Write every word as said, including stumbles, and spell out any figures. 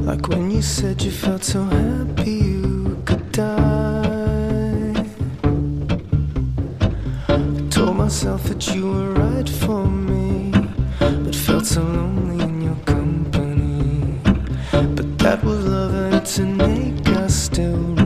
Like when you said you felt so happy you could die. I told myself that you were right for me, but felt so lonely in your company. But that was love and to make us still